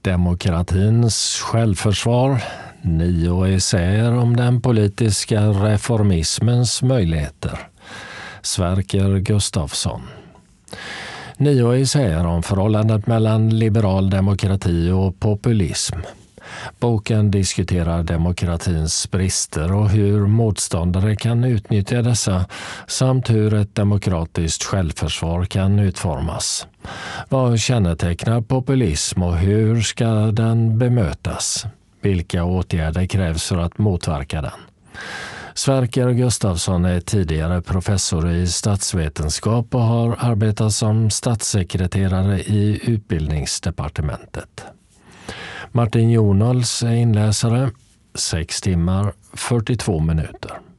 Demokratins självförsvar, 9 essäer om den politiska reformismens möjligheter. Sverker Gustafsson. 9 essäer om förhållandet mellan liberal demokrati och populism. Boken diskuterar demokratins brister och hur motståndare kan utnyttja dessa samt hur ett demokratiskt självförsvar kan utformas. Vad kännetecknar populism och hur ska den bemötas? Vilka åtgärder krävs för att motverka den? Sverker Gustafsson är tidigare professor i statsvetenskap och har arbetat som statssekreterare i utbildningsdepartementet. Martin Jonals är inläsare, 6 timmar, 42 minuter.